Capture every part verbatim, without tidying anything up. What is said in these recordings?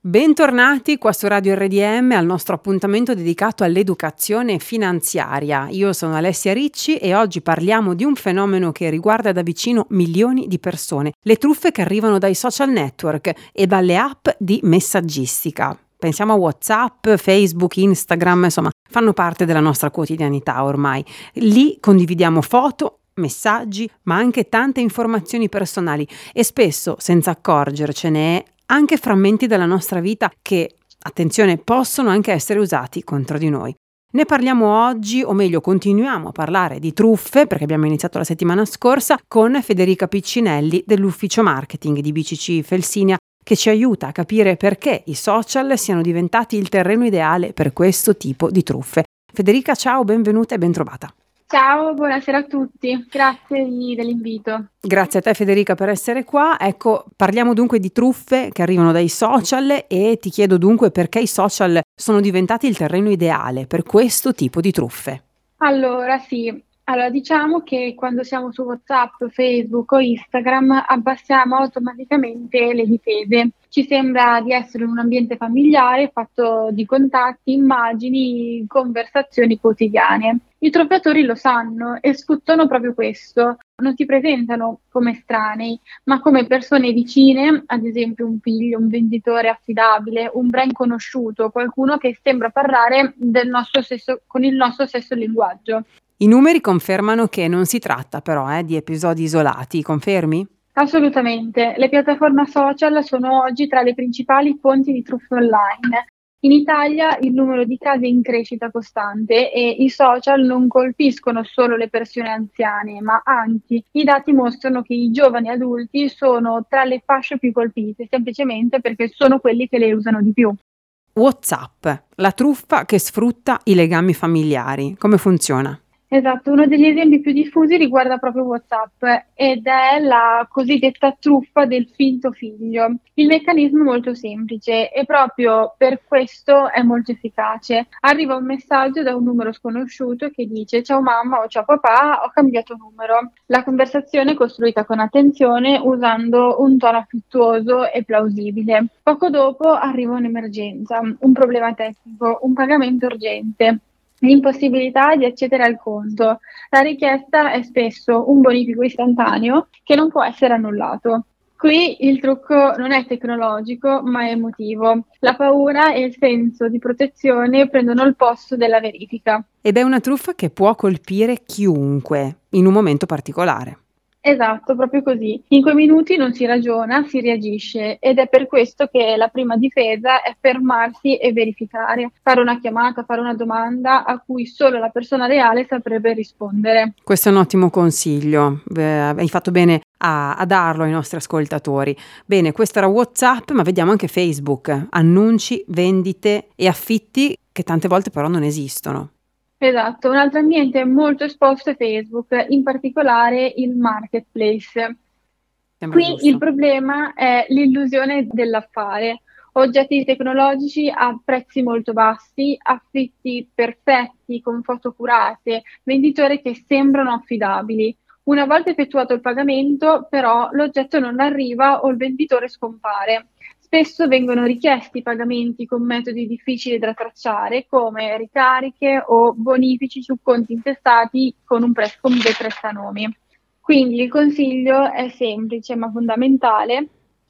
Bentornati qua su Radio R D M al nostro appuntamento dedicato all'educazione finanziaria. Io sono Alessia Ricci e oggi parliamo di un fenomeno che riguarda da vicino milioni di persone, le truffe che arrivano dai social network e dalle app di messaggistica. Pensiamo a WhatsApp, Facebook, Instagram, insomma, fanno parte della nostra quotidianità ormai. Lì condividiamo foto, messaggi, ma anche tante informazioni personali e spesso, senza accorgercene, anche frammenti della nostra vita che, attenzione, possono anche essere usati contro di noi. Ne parliamo oggi, o meglio continuiamo a parlare di truffe, perché abbiamo iniziato la settimana scorsa, con Federica Piccinelli dell'ufficio marketing di B C C Felsinia, che ci aiuta a capire perché i social siano diventati il terreno ideale per questo tipo di truffe. Federica, ciao, benvenuta e bentrovata. Ciao, buonasera a tutti, grazie di, dell'invito. Grazie a te Federica per essere qua. Ecco, parliamo dunque di truffe che arrivano dai social e ti chiedo dunque perché i social sono diventati il terreno ideale per questo tipo di truffe. Allora, sì, allora diciamo che quando siamo su WhatsApp, Facebook o Instagram abbassiamo automaticamente le difese. Ci sembra di essere in un ambiente familiare fatto di contatti, immagini, conversazioni quotidiane. I truffatori lo sanno e sfruttano proprio questo. Non si presentano come estranei, ma come persone vicine, ad esempio un figlio, un venditore affidabile, un brand conosciuto, qualcuno che sembra parlare del nostro stesso, con il nostro stesso linguaggio. I numeri confermano che non si tratta però eh, di episodi isolati, confermi? Assolutamente, le piattaforme social sono oggi tra le principali fonti di truffe online. In Italia il numero di casi è in crescita costante e i social non colpiscono solo le persone anziane, ma anzi i dati mostrano che i giovani adulti sono tra le fasce più colpite, semplicemente perché sono quelli che le usano di più. WhatsApp, la truffa che sfrutta i legami familiari. Come funziona? Esatto, uno degli esempi più diffusi riguarda proprio WhatsApp ed è la cosiddetta truffa del finto figlio. Il meccanismo è molto semplice e proprio per questo è molto efficace. Arriva un messaggio da un numero sconosciuto che dice: ciao mamma o ciao papà, ho cambiato numero. La conversazione è costruita con attenzione usando un tono affettuoso e plausibile. Poco dopo arriva un'emergenza, un problema tecnico, un pagamento urgente. L'impossibilità di accedere al conto. La richiesta è spesso un bonifico istantaneo che non può essere annullato. Qui il trucco non è tecnologico, ma è emotivo. La paura e il senso di protezione prendono il posto della verifica. Ed è una truffa che può colpire chiunque in un momento particolare. Esatto, proprio così. In quei minuti non si ragiona, si reagisce ed è per questo che la prima difesa è fermarsi e verificare, fare una chiamata, fare una domanda a cui solo la persona reale saprebbe rispondere. Questo è un ottimo consiglio, eh, hai fatto bene a, a darlo ai nostri ascoltatori. Bene, questo era WhatsApp, ma vediamo anche Facebook, annunci, vendite e affitti che tante volte però non esistono. Esatto, un altro ambiente molto esposto è Facebook, in particolare il marketplace. Sembra Qui giusto. il problema è l'illusione dell'affare. Oggetti tecnologici a prezzi molto bassi, affitti perfetti con foto curate, venditori che sembrano affidabili. Una volta effettuato il pagamento, però, l'oggetto non arriva o il venditore scompare. Spesso vengono richiesti pagamenti con metodi difficili da tracciare, come ricariche o bonifici su conti intestati con, un pre- con dei prestanomi. Quindi il consiglio è semplice ma fondamentale,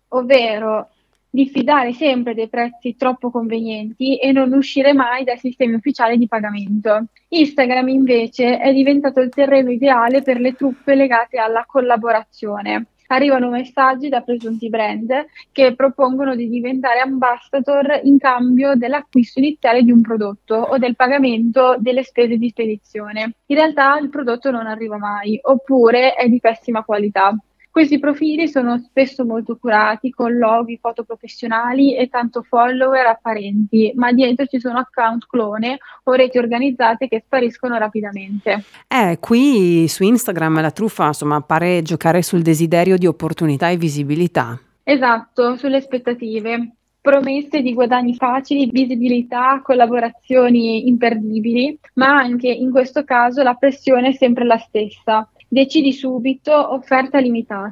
ovvero diffidare sempre dei prezzi troppo convenienti e non uscire mai dai sistemi ufficiali di pagamento. Instagram invece è diventato il terreno ideale per le truffe legate alla collaborazione. Arrivano messaggi da presunti brand che propongono di diventare ambassador in cambio dell'acquisto iniziale di un prodotto o del pagamento delle spese di spedizione. In realtà il prodotto non arriva mai, oppure è di pessima qualità. Questi profili sono spesso molto curati, con loghi, foto professionali e tanto follower apparenti, ma dietro ci sono account clone o reti organizzate che spariscono rapidamente. Eh, qui su Instagram la truffa, insomma, pare giocare sul desiderio di opportunità e visibilità. Esatto, sulle aspettative. Promesse di guadagni facili, visibilità, collaborazioni imperdibili, ma anche in questo caso la pressione è sempre la stessa. Decidi subito, offerta limitata.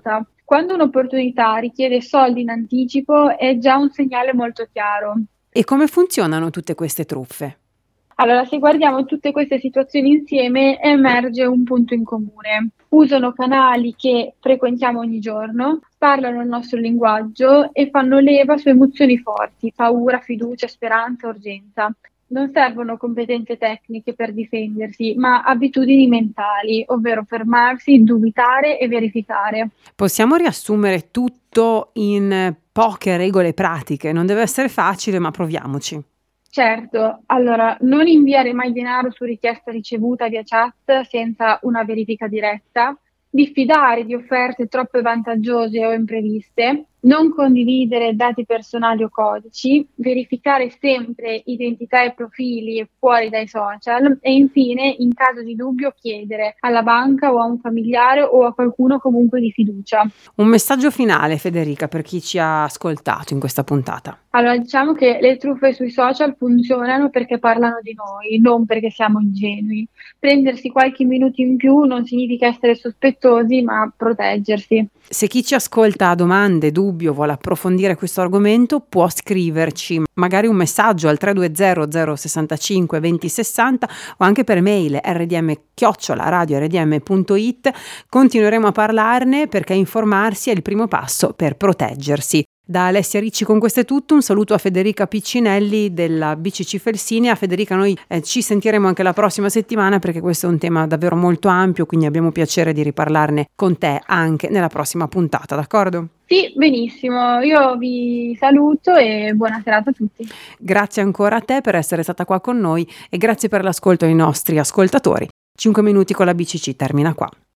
Quando un'opportunità richiede soldi in anticipo è già un segnale molto chiaro. E come funzionano tutte queste truffe? Allora, se guardiamo tutte queste situazioni insieme, emerge un punto in comune. Usano canali che frequentiamo ogni giorno, parlano il nostro linguaggio e fanno leva su emozioni forti, paura, fiducia, speranza, urgenza. Non servono competenze tecniche per difendersi, ma abitudini mentali, ovvero fermarsi, dubitare e verificare. Possiamo riassumere tutto in poche regole pratiche, non deve essere facile, ma proviamoci. Certo, allora non inviare mai denaro su richiesta ricevuta via chat senza una verifica diretta, diffidare di offerte troppo vantaggiose o impreviste, non condividere dati personali o codici, verificare sempre identità e profili fuori dai social e infine, in caso di dubbio, chiedere alla banca o a un familiare o a qualcuno comunque di fiducia. Un messaggio finale, Federica, per chi ci ha ascoltato in questa puntata. Allora, diciamo che le truffe sui social funzionano perché parlano di noi, non perché siamo ingenui. Prendersi qualche minuto in più non significa essere sospettosi, ma proteggersi. Se chi ci ascolta ha domande, dubbi o vuole approfondire questo argomento, può scriverci magari un messaggio al tre due zero zero sessantacinque venti sessanta o anche per mail r d m chiocciola radio r d m punto i t. Continueremo a parlarne perché informarsi è il primo passo per proteggersi. Da Alessia Ricci con questo è tutto, un saluto a Federica Piccinelli della B C C Felsinia. Federica, noi eh, ci sentiremo anche la prossima settimana perché questo è un tema davvero molto ampio, quindi abbiamo piacere di riparlarne con te anche nella prossima puntata, d'accordo? Sì, benissimo, io vi saluto e buona serata a tutti. Grazie ancora a te per essere stata qua con noi e grazie per l'ascolto ai nostri ascoltatori. cinque minuti con la B C C termina qua.